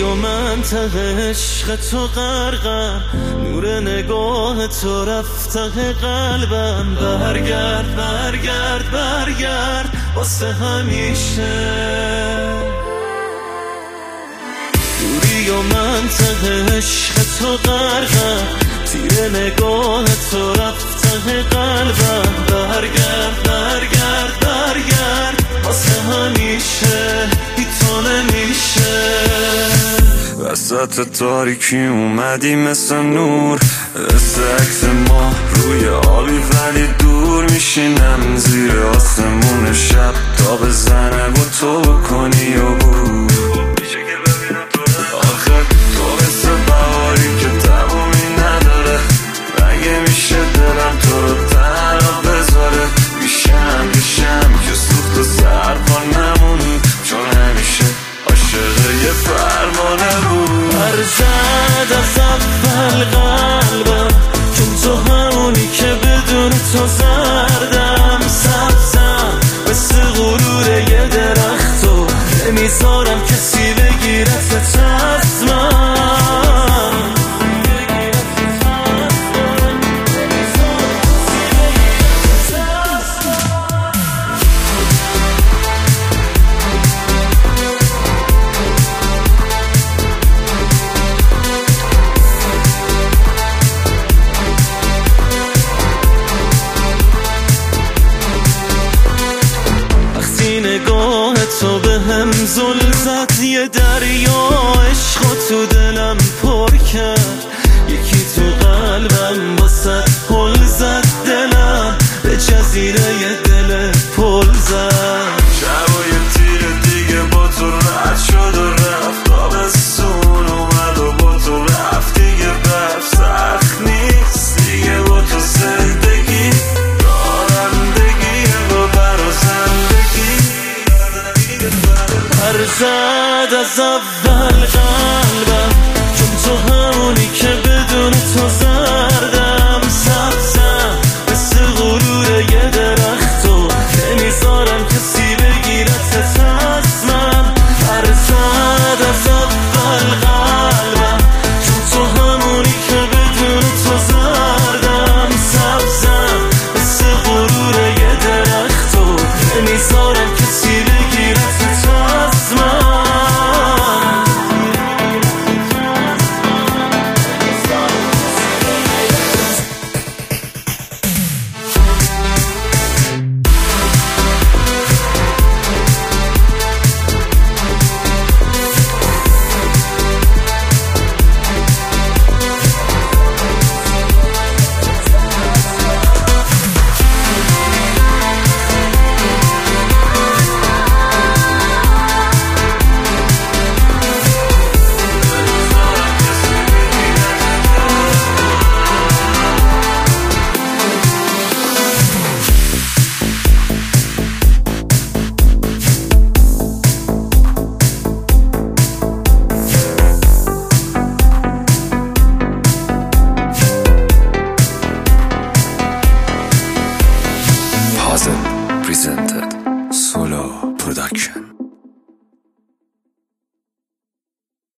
و منطقه عشق تو غرقم، نور نگاه تو رفت ته قلبم. برگرد برگرد برگرد واسه همیشه. دوری و منطقه عشق تو غرقم، تیر نگاه تو رفت ته قلبم. برگرد برگرد برگرد واسه همیشه، بی تو نمیشه. وسط تاریکی اومدی مثل نور، مثل عکس ما روی آبی ولی دور. میشینم زیر آسمون شب تا بزنه و تو بکنی عبور. آخه تو مثل بهاری که تمومی نداره، مگه میشه دلم تو رو تنها بذاره؟ میشم که سوخت و سرپا نمونی، چون همیشه عاشق یه فرمانه بود. زد از اول قلبم، چون تو همونی که بدون تو زردم. سبزم مثل غرور یه درخت و نمیذارم کسی بگیرت از من. نگاه تو به هم زل زد، یه دریا عشق تو دلم پر کرد. یکی تو قلبم واسه پل زد، دلم به جزیره یه دل پل زد. شب و یه تیر دیگه با تو رد شد و رفت، آبستون اومد و با تو رفت دیگه. برف سخت نیست دیگه با تو زندگی، رانندگیه با برا زندگی. زد از اول قلبم،